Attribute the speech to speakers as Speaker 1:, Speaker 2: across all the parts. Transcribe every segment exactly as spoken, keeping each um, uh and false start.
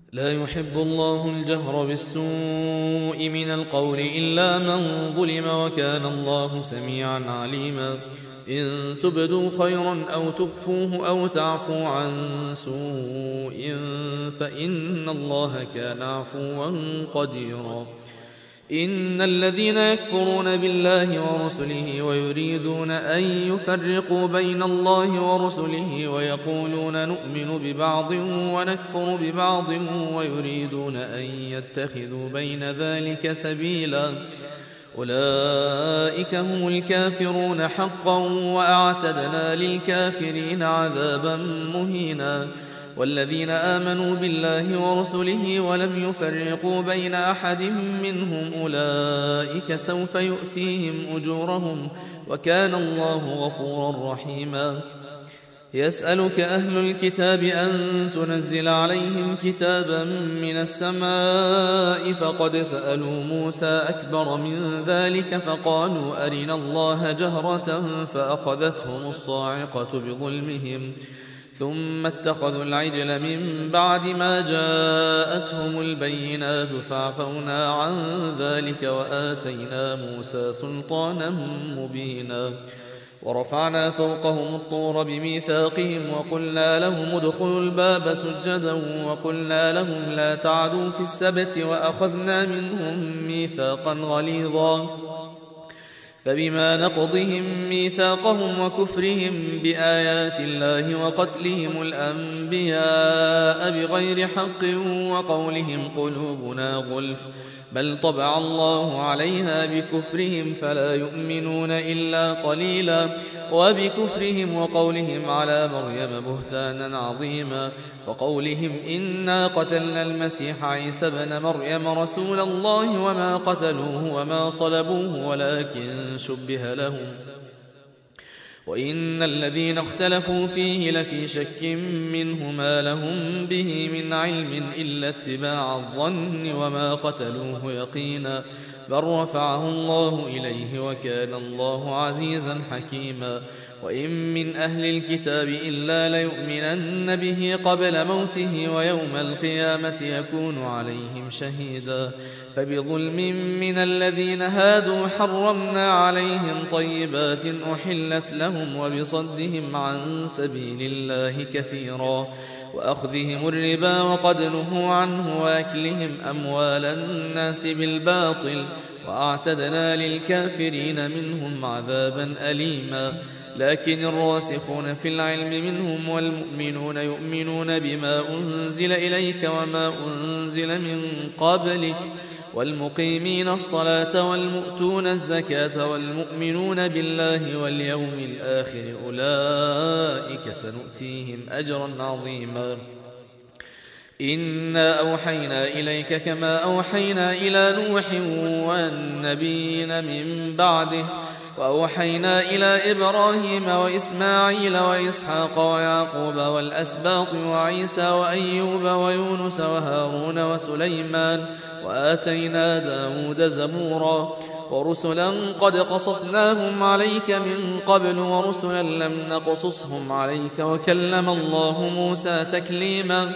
Speaker 1: لا يحب الله الجهر بالسوء من القول إلا من ظلم وكان الله سميعا عليما. إن تبدوا خيرا أو تخفوه أو تعفوا عن سوء فإن الله كان عفوا قديرا. إن الذين يكفرون بالله ورسله ويريدون أن يفرقوا بين الله ورسله ويقولون نؤمن ببعض ونكفر ببعض ويريدون أن يتخذوا بين ذلك سبيلا أولئك هم الكافرون حقا وأعتدنا للكافرين عذابا مهينا. والذين آمنوا بالله ورسله ولم يفرقوا بين أحد منهم أولئك سوف يؤتيهم أجورهم وكان الله غفورا رحيما. يسألك أهل الكتاب أن تنزل عليهم كتابا من السماء فقد سألوا موسى أكبر من ذلك فقالوا أرنا الله جهرة فأخذتهم الصاعقة بظلمهم ثم اتخذوا العجل من بعد ما جاءتهم البينات فعفونا عن ذلك وآتينا موسى سلطانا مبينا. ورفعنا فوقهم الطور بميثاقهم وقلنا لهم ادخلوا الباب سجدا وقلنا لهم لا تعدوا في السبت وأخذنا منهم ميثاقا غليظا. فبما نقضهم ميثاقهم وكفرهم بآيات الله وقتلهم الأنبياء بغير حق وقولهم قلوبنا غلف بل طبع الله عليها بكفرهم فلا يؤمنون إلا قليلا. وبكفرهم وقولهم على مريم بهتانا عظيما وقولهم إنا قتلنا المسيح عيسى ابن مريم رسول الله وما قتلوه وما صلبوه ولكن شبه لهم وإن الذين اختلفوا فيه لفي شك منه ما لهم به من علم إلا اتباع الظن وما قتلوه يقينا بل رفعه الله إليه وكان الله عزيزا حكيما. وإن من أهل الكتاب إلا ليؤمنن به قبل موته ويوم القيامة يكون عليهم شهيدا. فبظلم من الذين هادوا حرمنا عليهم طيبات أحلت لهم وبصدهم عن سبيل الله كثيرا وأخذهم الربا وقد نهوا عنه وأكلهم أموال الناس بالباطل وأعتدنا للكافرين منهم عذابا أليما. لكن الراسخون في العلم منهم والمؤمنون يؤمنون بما أنزل إليك وما أنزل من قبلك والمقيمين الصلاة والمؤتون الزكاة والمؤمنون بالله واليوم الآخر أولئك سنؤتيهم أجرا عظيما. إنا أوحينا إليك كما أوحينا إلى نوح والنبيين من بعده وأوحينا إلى إبراهيم وإسماعيل وإسحاق ويعقوب والأسباط وعيسى وأيوب ويونس وهارون وسليمان وآتينا داود زبورا. ورسلا قد قصصناهم عليك من قبل ورسلا لم نقصصهم عليك وكلم الله موسى تكليما.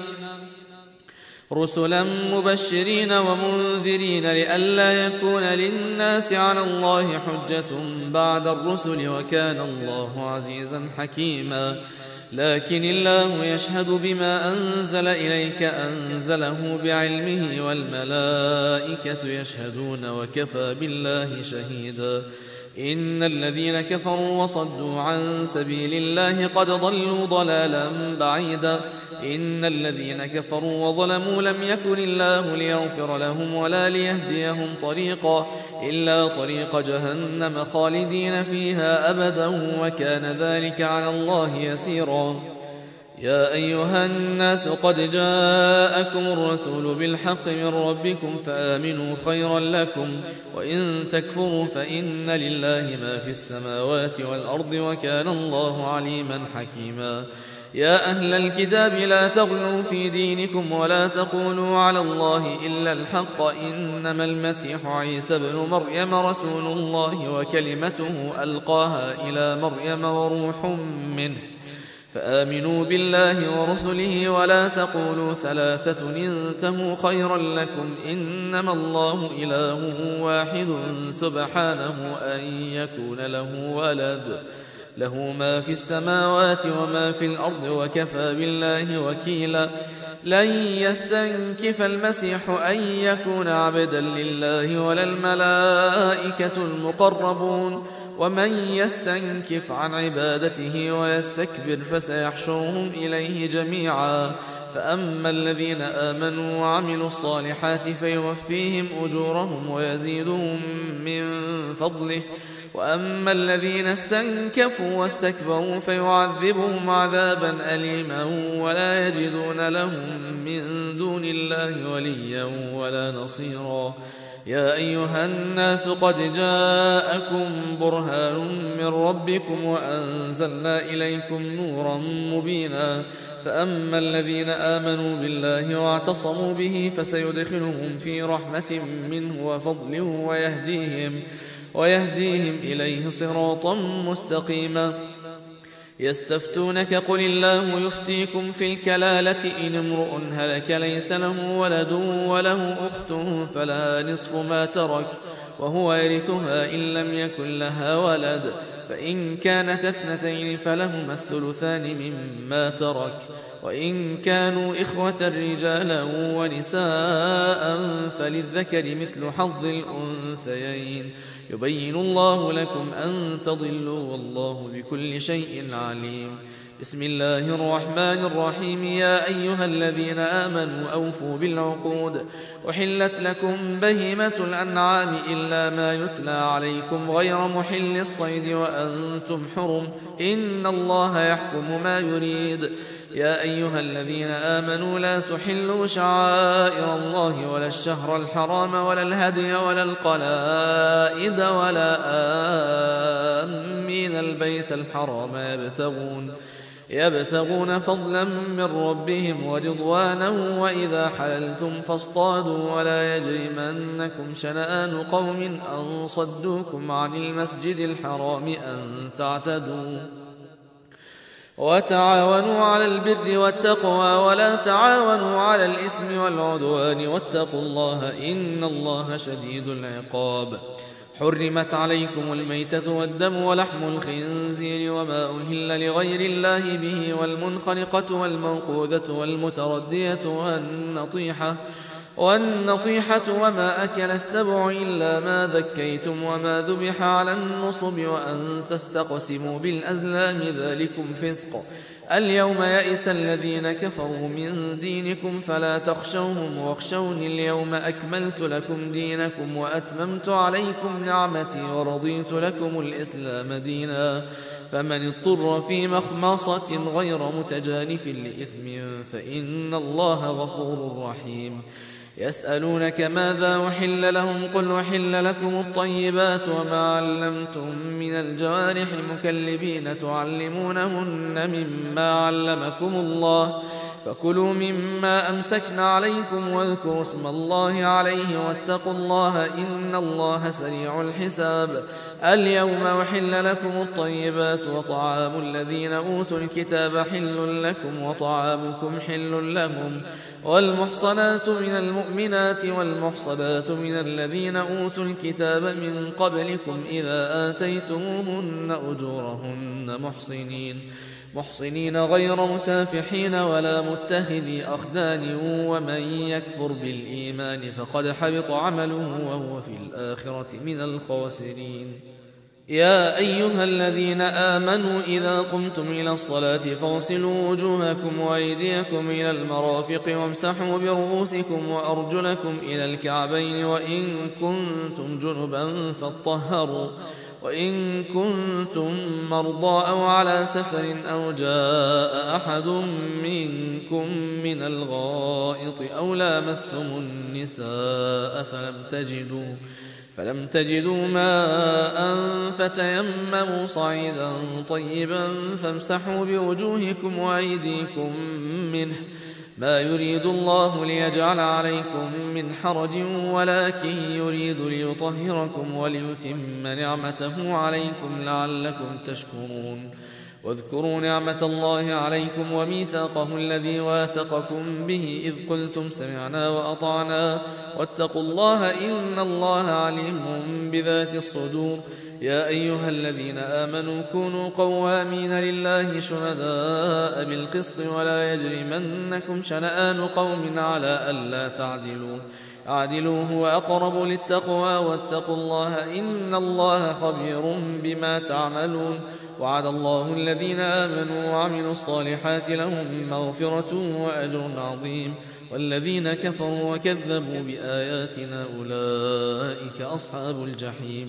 Speaker 1: رسلا مبشرين ومنذرين لئلا يكون للناس على الله حجة بعد الرسل وكان الله عزيزا حكيما. لكن الله يشهد بما أنزل إليك أنزله بعلمه والملائكة يشهدون وكفى بالله شهيدا. إن الذين كفروا وصدوا عن سبيل الله قد ضلوا ضلالا بعيدا. إن الذين كفروا وظلموا لم يكن الله ليغفر لهم ولا ليهديهم طريقا إلا طريق جهنم خالدين فيها أبدا وكان ذلك على الله يسيرا. يا أيها الناس قد جاءكم الرسول بالحق من ربكم فآمنوا خيرا لكم وإن تكفروا فإن لله ما في السماوات والأرض وكان الله عليما حكيما. يا أهل الكتاب لا تغلوا في دينكم ولا تقولوا على الله إلا الحق إنما المسيح عيسى ابن مريم رسول الله وكلمته ألقاها إلى مريم وروح منه فآمنوا بالله ورسله ولا تقولوا ثلاثة انتهوا خيرا لكم إنما الله إله واحد سبحانه أن يكون له ولد له ما في السماوات وما في الأرض وكفى بالله وكيلا لن يستنكف المسيح أن يكون عبدا لله ولا الملائكة المقربون ومن يستنكف عن عبادته ويستكبر فسيحشرهم إليه جميعا فأما الذين آمنوا وعملوا الصالحات فيوفيهم أجورهم ويزيدهم من فضله وأما الذين استنكفوا واستكبروا فيعذبهم عذابا أليما ولا يجدون لهم من دون الله وليا ولا نصيرا يا أيها الناس قد جاءكم برهان من ربكم وأنزلنا إليكم نورا مبينا فأما الذين آمنوا بالله واعتصموا به فسيدخلهم في رحمة منه وفضل ويهديهم ويهديهم إليه صراطا مستقيما يستفتونك قل الله يفتيكم في الكلالة إن امرؤ هلك ليس له ولد وله أخت فلها نصف ما ترك وهو يرثها إن لم يكن لها ولد فإن كانت اثنتين فلهما الثلثان مما ترك وإن كانوا إخوة رجالا ونساء فللذكر مثل حظ الأنثيين يبين الله لكم أن تضلوا والله بكل شيء عليم بسم الله الرحمن الرحيم يا أيها الذين آمنوا أوفوا بالعقود وحلت لكم بهيمة الأنعام إلا ما يتلى عليكم غير محل الصيد وأنتم حرم إن الله يحكم ما يريد يا أيها الذين آمنوا لا تحلوا شعائر الله ولا الشهر الحرام ولا الهدي ولا القلائد ولا آمين البيت الحرام يبتغون يبتغون فضلا من ربهم ورضوانا وإذا حللتم فاصطادوا ولا يجرمنكم شنآن قوم أن صدوكم عن المسجد الحرام أن تعتدوا وتعاونوا على البر والتقوى ولا تعاونوا على الإثم والعدوان واتقوا الله إن الله شديد العقاب حرمت عليكم الميتة والدم ولحم الخنزير وما أهل لغير الله به والمنخنقة والموقوذة والمتردية والنطيحة والنطيحة وما أكل السبع إلا ما ذكيتم وما ذبح على النصب وأن تستقسموا بالأزلام ذلكم فسق اليوم يئس الذين كفروا من دينكم فلا تخشوهم واخشوني اليوم أكملت لكم دينكم وأتممت عليكم نعمتي ورضيت لكم الإسلام دينا فمن اضطر في مخمصة غير متجانف لإثم فإن الله غفور رحيم يسألونك ماذا أحل لهم قل أحل لكم الطيبات وما علمتم من الجوارح مكلبين تعلمونهن مما علمكم الله فكلوا مما أمسكنا عليكم واذكروا اسم الله عليه واتقوا الله إن الله سريع الحساب اليوم أحل لكم الطيبات وطعام الذين أوتوا الكتاب حل لكم وطعامكم حل لهم والمحصنات من المؤمنات والمحصنات من الذين أوتوا الكتاب من قبلكم إذا آتيتموهن أجورهن محصنين محصنين غير مسافحين ولا متخذي أخدان ومن يكفر بالإيمان فقد حبط عمله وهو في الآخرة من الخاسرين يا أيها الذين آمنوا إذا قمتم إلى الصلاة فاغسلوا وجوهكم وأيديكم إلى المرافق وامسحوا برؤوسكم وأرجلكم إلى الكعبين وإن كنتم جنبا فاطهروا وإن كنتم مرضى أو على سفر أو جاء أحد منكم من الغائط أو لامستم النساء فلم تجدوا فلم تجدوا ماء فتيمموا صعيدا طيبا فامسحوا بوجوهكم وأيديكم منه ما يريد الله ليجعل عليكم من حرج ولكن يريد ليطهركم وليتم نعمته عليكم لعلكم تشكرون واذكروا نعمة الله عليكم وميثاقه الذي واثقكم به إذ قلتم سمعنا وأطعنا واتقوا الله إن الله عليم بذات الصدور. يا أيها الذين آمنوا كونوا قوامين لله شهداء بالقسط ولا يجرمنكم شنآن قوم على ألا تعدلوا اعدلوا هو أقرب للتقوى واتقوا الله إن الله خبير بما تعملون. وعد الله الذين آمنوا وعملوا الصالحات لهم مغفرة وأجر عظيم والذين كفروا وكذبوا بآياتنا أولئك أصحاب الجحيم.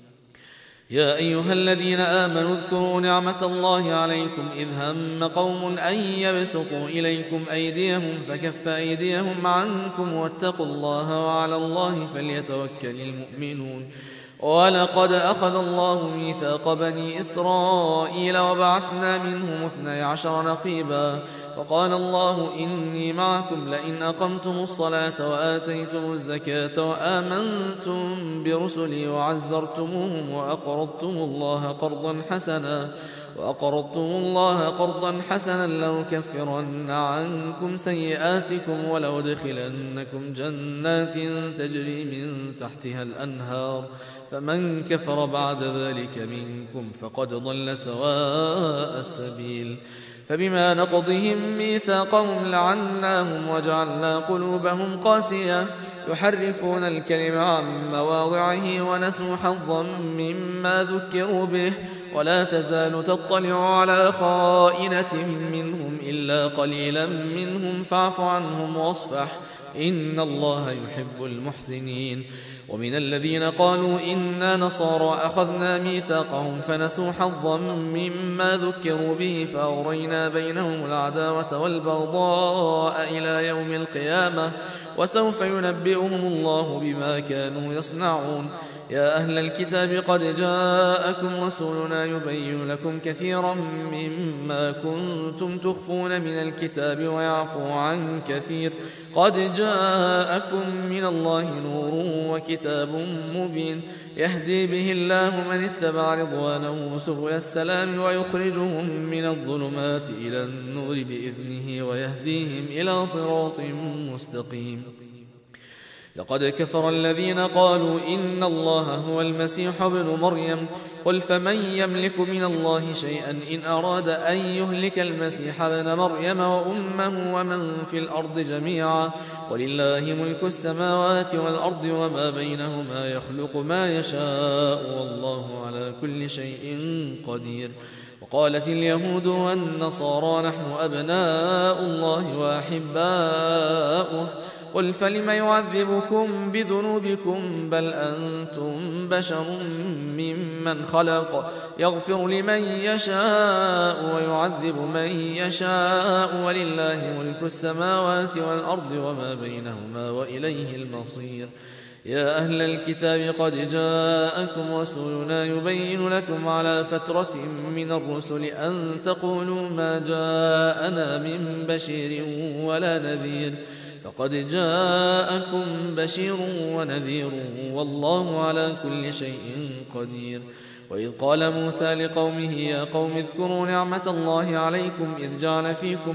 Speaker 1: يا أيها الذين آمنوا اذكروا نعمة الله عليكم إذ هم قوم أن يبسطوا إليكم أيديهم فكف أيديهم عنكم واتقوا الله وعلى الله فليتوكل المؤمنون. ولقد أخذ الله ميثاق بني إسرائيل وبعثنا منهم اثني عشر نقيبا وقال الله إني معكم لئن أقمتم الصلاة وآتيتم الزكاة وآمنتم برسلي وعزرتموهم وأقرضتم الله قرضا حسنا وأقرضتم الله قرضا حسنا لأكفرن عنكم سيئاتكم ولأدخلنكم جنات تجري من تحتها الأنهار فمن كفر بعد ذلك منكم فقد ضل سواء السبيل. فبما نقضهم ميثاقهم لعناهم وجعلنا قلوبهم قاسية يحرفون الكلم عن مواضعه ونسوا حظا مما ذكروا به ولا تزال تطلع على خائنة منهم إلا قليلا منهم فاعف عنهم واصفح إن الله يحب المحسنين. ومن الذين قالوا إنا نصارى أخذنا ميثاقهم فنسوا حظا مما ذكروا به فأغرينا بينهم العداوة والبغضاء إلى يوم القيامة وسوف ينبئهم الله بما كانوا يصنعون. يا أهل الكتاب قد جاءكم رسولنا يبين لكم كثيرا مما كنتم تخفون من الكتاب ويعفو عن كثير قد جاءكم من الله نور وكتاب مبين يهدي به الله من اتبع رضوانه سبل السلام ويخرجهم من الظلمات إلى النور بإذنه ويهديهم إلى صراط مستقيم. لقد كفر الذين قالوا إن الله هو المسيح ابن مريم قل فمن يملك من الله شيئا إن أراد أن يهلك المسيح ابن مريم وأمه ومن في الأرض جميعا ولله ملك السماوات والأرض وما بينهما يخلق ما يشاء والله على كل شيء قدير. وقالت اليهود والنصارى نحن أبناء الله وأحباؤه قل فلم يعذبكم بذنوبكم بل أنتم بشر ممن خلق يغفر لمن يشاء ويعذب من يشاء ولله ملك السماوات والأرض وما بينهما وإليه المصير. يا أهل الكتاب قد جاءكم رسولنا يبين لكم على فترة من الرسل أن تقولوا ما جاءنا من بشير ولا نذير فقد جاءكم بشير ونذير والله على كل شيء قدير. وإذ قال موسى لقومه يا قوم اذكروا نعمة الله عليكم إذ جعل فيكم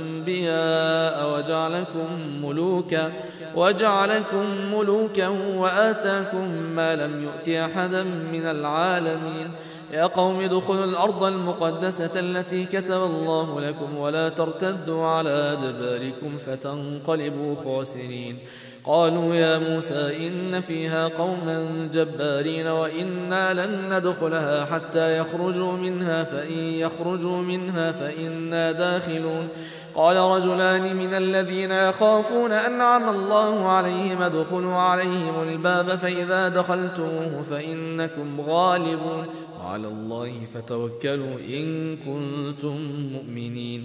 Speaker 1: أنبياء وجعلكم ملوكا وجعلكم ملوكا وآتاكم ما لم يؤت أحدا من العالمين. يا قوم ادخلوا الأرض المقدسة التي كتب الله لكم ولا ترتدوا على أدباركم فتنقلبوا خاسرين. قالوا يا موسى إن فيها قوما جبارين وإنا لن ندخلها حتى يخرجوا منها فإن يخرجوا منها فإنا داخلون. قال رجلان من الذين يخافون أنعم الله عليهم ادخلوا عليهم الباب فإذا دخلتموه فإنكم غالبون وعلى الله فتوكلوا إن كنتم مؤمنين.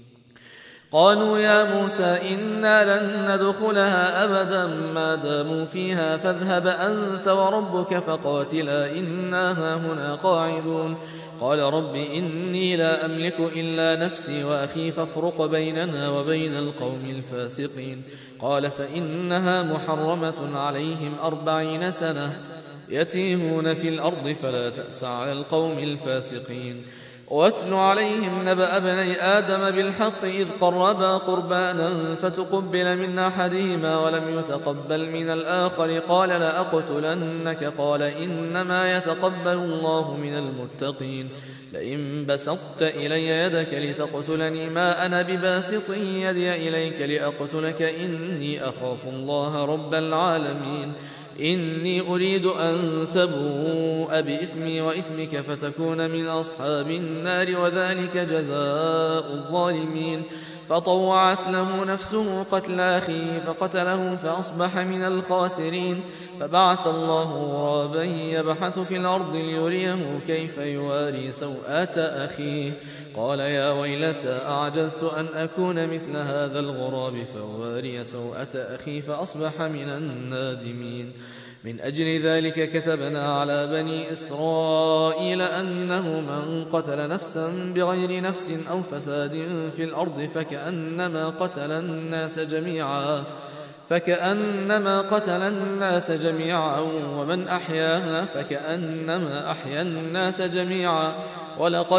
Speaker 1: قالوا يا موسى إنا لن ندخلها أبدا ما داموا فيها فاذهب أنت وربك فقاتلا إنا هاهنا قاعدون. قال رب إني لا أملك إلا نفسي وأخي فافرق بيننا وبين القوم الفاسقين. قال فإنها محرمة عليهم أربعين سنة يتيهون في الأرض فلا تأس على القوم الفاسقين. واتل عليهم نبأ ابني آدم بالحق إذ قربا قربانا فتقبل من أحدهما ولم يتقبل من الآخر قال لأقتلنك قال إنما يتقبل الله من المتقين لئن بسطت إلي يدك لتقتلني ما أنا بباسط يدي إليك لأقتلك إني أخاف الله رب العالمين إني أريد أن تبوء بإثمي وإثمك فتكون من أصحاب النار وذلك جزاء الظالمين فطوعت له نفسه قتل أخيه فقتله فأصبح من الخاسرين فبعث الله غرابا يبحث في الأرض ليريه كيف يواري سوءة أخيه قال يا ويلتى أعجزت أن أكون مثل هذا الغراب فواري سوءة أخي فأصبح من النادمين من أجل ذلك كتبنا على بني إسرائيل أنه من قتل نفسا بغير نفس أو فساد في الأرض فكأنما قتل الناس جميعا فكأنما قتل الناس جميعا ومن أحياها فكأنما أحيا الناس جميعا ولقد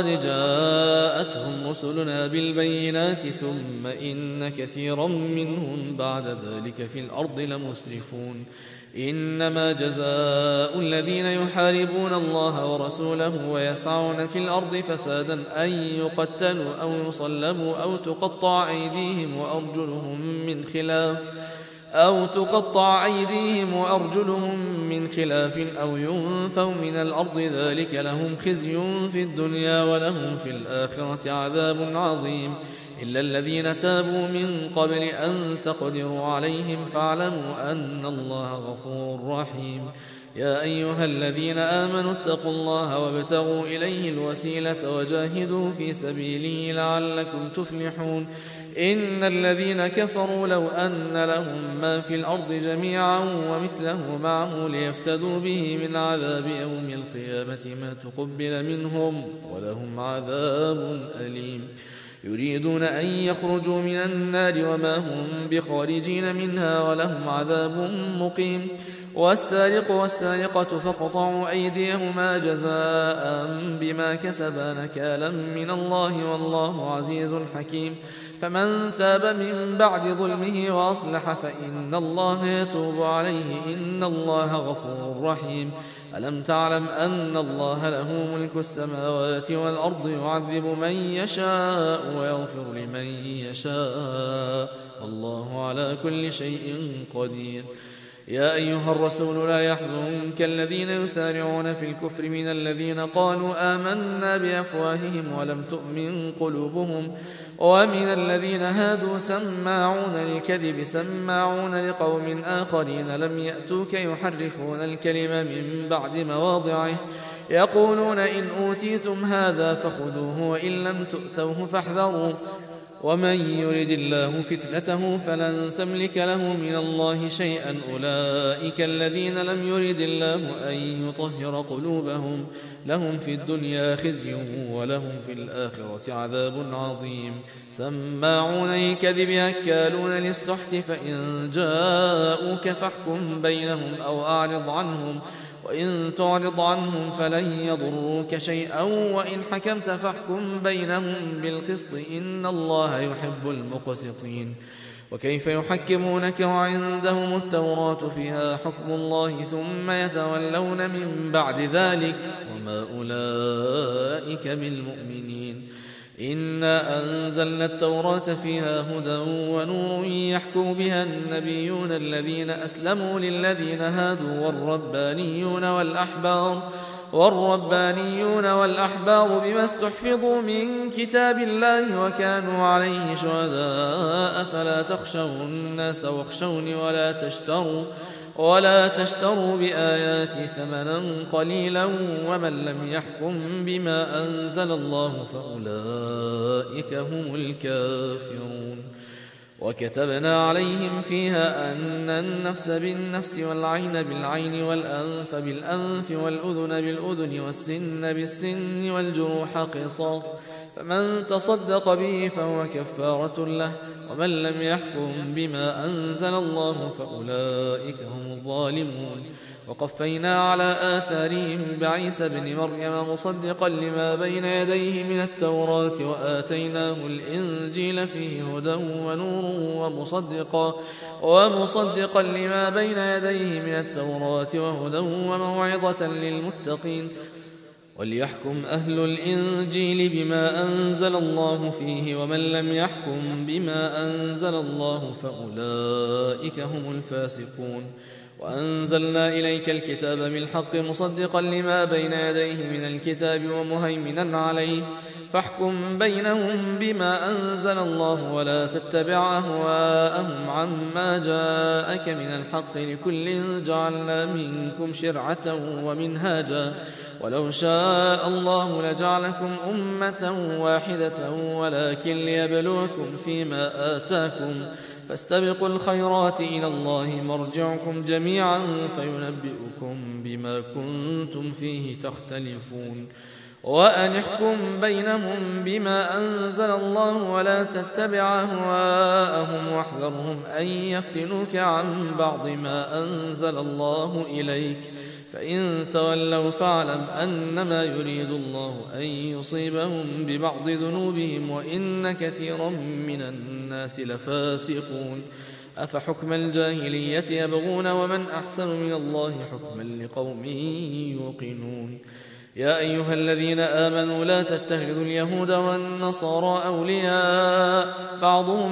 Speaker 1: جاءتهم رسلنا بالبينات ثم إن كثيرا منهم بعد ذلك في الأرض لمسرفون إنما جزاء الذين يحاربون الله ورسوله ويسعون في الأرض فسادا أن يقتلوا أو يصلبوا أو تقطع أيديهم وأرجلهم من خلاف أو تقطع أيديهم وأرجلهم من خلاف أو ينفوا من الأرض ذلك لهم خزي في الدنيا ولهم في الآخرة عذاب عظيم إلا الذين تابوا من قبل أن تقدروا عليهم فاعلموا أن الله غفور رحيم يا أيها الذين آمنوا اتقوا الله وابتغوا إليه الوسيلة وجاهدوا في سبيله لعلكم تفلحون إن الذين كفروا لو أن لهم ما في الأرض جميعا ومثله معه ليفتدوا به من عذاب يوم القيامة ما تقبل منهم ولهم عذاب أليم يريدون أن يخرجوا من النار وما هم بخارجين منها ولهم عذاب مقيم والسارق والسارقة فاقطعوا أيديهما جزاء بما كسبا نكالا من الله والله عزيز حكيم فمن تاب من بعد ظلمه وأصلح فإن الله يتوب عليه إن الله غفور رحيم ألم تعلم أن الله له ملك السماوات والأرض يعذب من يشاء ويغفر لمن يشاء الله على كل شيء قدير يا أيها الرسول لا يحزنك الذين يسارعون في الكفر من الذين قالوا آمنا بأفواههم ولم تؤمن قلوبهم ومن الذين هادوا سماعون للكذب سماعون لقوم آخرين لم يأتوك يحرفون الكلمة من بعد مواضعه يقولون إن أوتيتم هذا فخذوه وإن لم تؤتوه فاحذروا ومن يرد الله فتنته فلن تملك له من الله شيئا أولئك الذين لم يرد الله أن يطهر قلوبهم لهم في الدنيا خزي ولهم في الآخرة عذاب عظيم سماعون للكذب أكالون للسحت فإن جاءوك فاحكم بينهم أو أعرض عنهم وإن تعرض عنهم فلن يضروك شيئا وإن حكمت فاحكم بينهم بالقسط إن الله يحب المقسطين وكيف يحكمونك وعندهم التوراة فيها حكم الله ثم يتولون من بعد ذلك وما أولئك بالمؤمنين إنا أنزلنا التوراة فيها هدى ونور يحكم بها النبيون الذين أسلموا للذين هادوا والربانيون والأحبار والربانيون والأحبار بما استحفظوا من كتاب الله وكانوا عليه شهداء فلا تخشوا الناس واخشوني ولا تشتروا ولا تشتروا بآياتي ثمنا قليلا ومن لم يحكم بما أنزل الله فأولئك هم الكافرون وكتبنا عليهم فيها أن النفس بالنفس والعين بالعين والأنف بالأنف والأذن بالأذن والسن بالسن والجروح قصاص فمن تصدق به فهو كفارة له ومن لم يحكم بما أنزل الله فأولئك هم الظالمون وقفينا على آثارهم بعيسى بن مريم مصدقا لما بين يديه من التوراة وآتيناه الإنجيل فيه هدى ونور ومصدقا, ومصدقا لما بين يديه من التوراة وهدى وموعظة للمتقين. وليحكم أهل الإنجيل بما أنزل الله فيه، ومن لم يحكم بما أنزل الله فأولئك هم الفاسقون. وأنزلنا إليك الكتاب بالحق مصدقا لما بين يديه من الكتاب ومهيمنا عليه، فاحكم بينهم بما أنزل الله ولا تتبع أهواءهم عما جاءك من الحق، لكل جعلنا منكم شرعة ومنهاجا، ولو شاء الله لجعلكم أمة واحدة ولكن ليبلوكم فيما آتاكم، فاستبقوا الخيرات إلى الله مرجعكم جميعا فينبئكم بما كنتم فيه تختلفون. وأن احكم بينهم بما أنزل الله ولا تتبع أهواءهم واحذرهم أن يفتنوك عن بعض ما أنزل الله إليك، فإن تولوا فاعلم أنما يريد الله أن يصيبهم ببعض ذنوبهم وإن كثيرا من الناس لفاسقون. أفحكم الجاهلية يبغون ومن أحسن من الله حكما لقوم يوقنون. يا أيها الذين آمنوا لا تتخذوا اليهود والنصارى أولياء بعضهم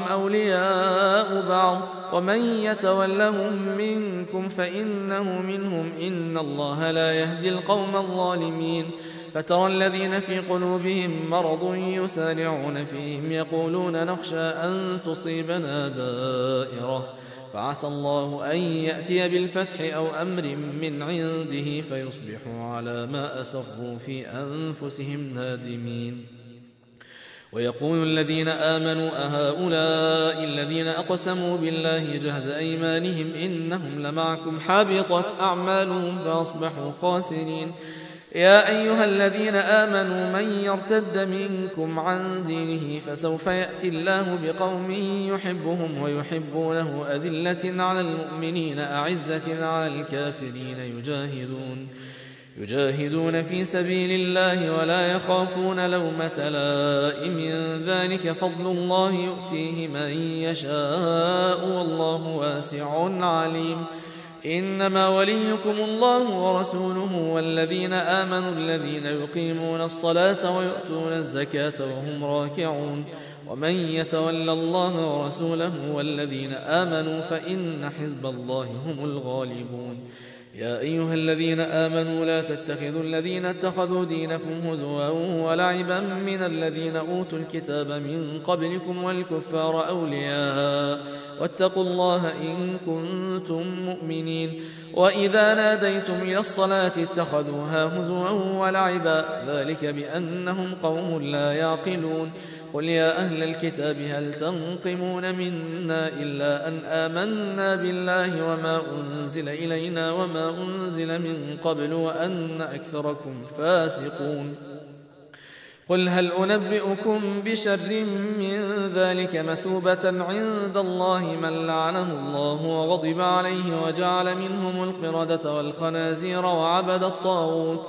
Speaker 1: أولياء بعض ومن يتولهم منكم فإنه منهم إن الله لا يهدي القوم الظالمين. فترى الذين في قلوبهم مرض يسارعون فيهم يقولون نخشى أن تصيبنا دائرة، فعسى الله أن يأتي بالفتح أو أمر من عنده فيصبحوا على ما أسروا في أنفسهم نادمين. ويقول الذين آمنوا أهؤلاء الذين أقسموا بالله جهد أيمانهم إنهم لمعكم حبطت أعمالهم فأصبحوا خاسرين. يا أيها الذين آمنوا من يرتد منكم عن دينه فسوف يأتي الله بقوم يحبهم ويحبونه أذلة على المؤمنين أعزة على الكافرين يجاهدون يجاهدون في سبيل الله ولا يخافون لومة لائم، ذلك فضل الله يؤتيه من يشاء والله واسع عليم. إنما وليكم الله ورسوله والذين آمنوا الذين يقيمون الصلاة ويؤتون الزكاة وهم راكعون. ومن يتول الله ورسوله والذين آمنوا فإن حزب الله هم الغالبون. يا أيها الذين آمنوا لا تتخذوا الذين اتخذوا دينكم هزوا ولعبا من الذين أوتوا الكتاب من قبلكم والكفار أولياء واتقوا الله إن كنتم مؤمنين. وإذا ناديتم إلى الصلاة اتخذوها هزوا ولعبا، ذلك بأنهم قوم لا يعقلون. قل يا أهل الكتاب هل تنقمون منا إلا أن آمنا بالله وما أنزل إلينا وما أنزل من قبل وأن أكثركم فاسقون. قل هل أنبئكم بشر من ذلك مثوبة عند الله من لعنه الله وغضب عليه وجعل منهم القردة والخنازير وعبد الطاغوت،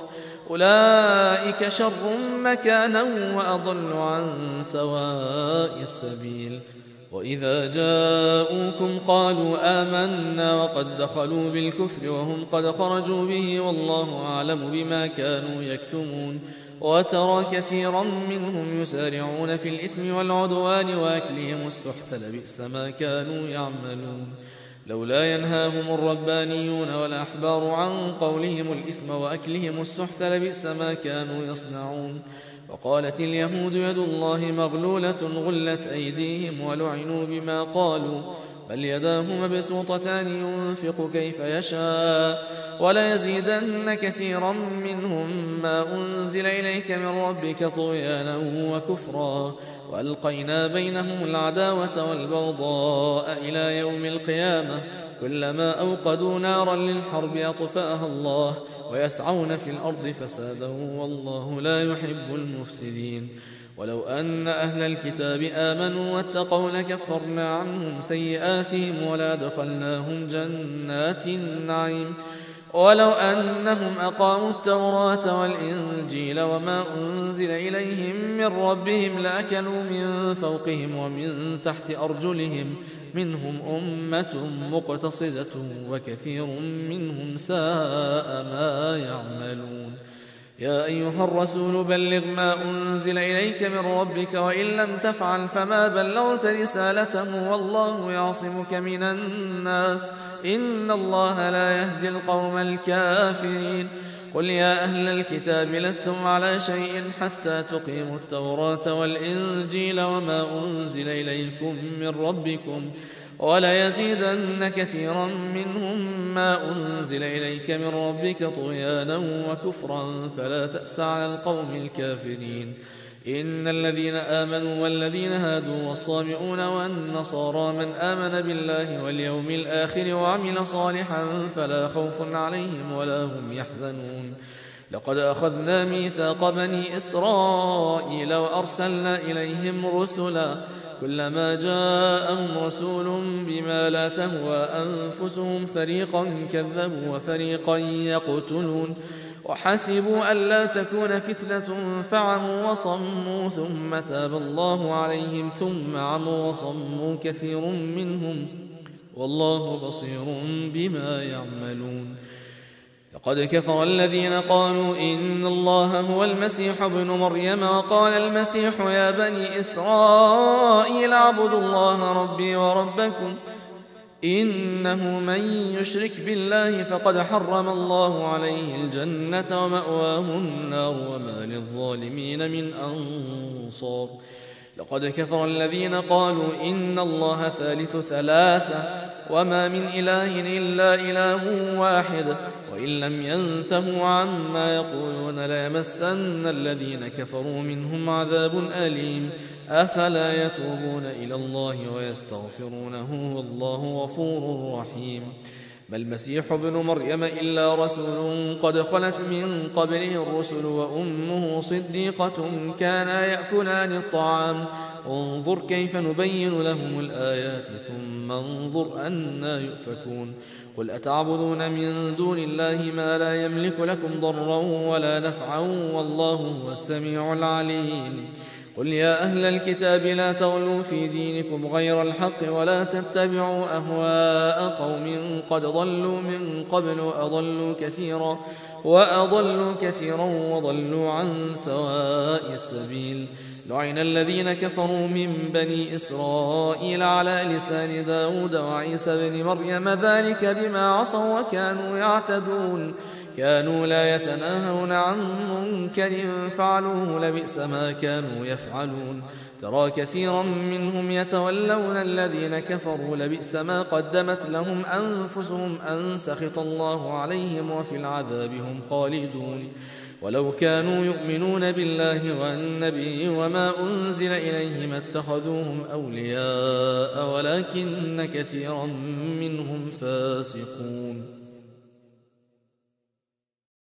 Speaker 1: أولئك شر مكانا وأضل عن سواء السبيل. وإذا جاءوكم قالوا آمنا وقد دخلوا بالكفر وهم قد خرجوا به والله أعلم بما كانوا يكتمون. وترى كثيرا منهم يسارعون في الإثم والعدوان وأكلهم السحت لبئس ما كانوا يعملون. لولا ينهاهم الربانيون والأحبار عن قولهم الإثم وأكلهم السحت لبئس ما كانوا يصنعون. وقالت اليهود يد الله مغلولة غلت أيديهم ولعنوا بما قالوا بل يداه مبسوطتان ينفق كيف يشاء وليزيدن كثيرا منهم ما أنزل إليك من ربك طغيانا وكفرا وألقينا بينهم العداوة والبغضاء إلى يوم القيامة كلما أوقدوا نارا للحرب أطفأها الله ويسعون في الأرض فسادا والله لا يحب المفسدين. ولو أن أهل الكتاب آمنوا واتقوا لكفرنا عنهم سيئاتهم ولا دخلناهم جنات النعيم ولو أنهم أقاموا التوراة والإنجيل وما أنزل إليهم من ربهم لأكلوا من فوقهم ومن تحت أرجلهم منهم أمة مقتصدة وكثير منهم ساء ما يعملون. يا أيها الرسول بلغ ما أنزل إليك من ربك وإن لم تفعل فما بلغت رسالته والله يعصمك من الناس إن الله لا يهدي القوم الكافرين. قل يا أهل الكتاب لستم على شيء حتى تقيموا التوراة والإنجيل وما أنزل إليكم من ربكم وليزيدن كثيرا منهم ما أنزل إليك من ربك طغيانا وكفرا فلا تأس على القوم الكافرين. إن الذين آمنوا والذين هادوا والصابئون والنصارى من آمن بالله واليوم الآخر وعمل صالحا فلا خوف عليهم ولا هم يحزنون. لقد أخذنا ميثاق بني إسرائيل وأرسلنا إليهم رسلا كلما جاءهم رسول بما لا تهوى أنفسهم فريقا كذبوا وفريقا يقتلون وحسبوا ألا تكون فتنة فعموا وصموا ثم تاب الله عليهم ثم عموا وصموا كثير منهم والله بصير بما يعملون. لقد كفر الذين قالوا إن الله هو المسيح ابن مريم وقال المسيح يا بني إسرائيل اعبدوا الله ربي وربكم إنه من يشرك بالله فقد حرم الله عليه الجنة ومأواه النار وما للظالمين من أنصار. لقد كفر الذين قالوا إن الله ثالث ثلاثة وما من إله إلا إله واحد وإن لم ينتهوا عما يقولون ليمسن الذين كفروا منهم عذاب أليم. أفلا يتوبون إلى الله ويستغفرونه والله غفور رحيم. ما المسيح ابن مريم إلا رسول قد خلت من قبله الرسل وأمه صديقة كانا يأكلان الطعام انظر كيف نبين لهم الآيات ثم انظر أنا يؤفكون. قل أتعبدون من دون الله ما لا يملك لكم ضرا ولا نفعا والله هو السميع العليم. قل يا أهل الكتاب لا تغلوا في دينكم غير الحق ولا تتبعوا أهواء قوم قد ضلوا من قبل وأضلوا كثيرا وأضلوا كثيرا وضلوا عن سواء السبيل. لعن الذين كفروا من بني إسرائيل على لسان داود وعيسى بن مريم ذلك بما عصوا وكانوا يعتدون كانوا لا يتناهون عن منكر فعلوه لبئس ما كانوا يفعلون. ترى كثيرا منهم يتولون الذين كفروا لبئس ما قدمت لهم أنفسهم أن سخط الله عليهم وفي العذاب هم خالدون. ولو كانوا يؤمنون بالله والنبي وما أنزل إليهم اتخذوهم أولياء ولكن كثيرا منهم فاسقون.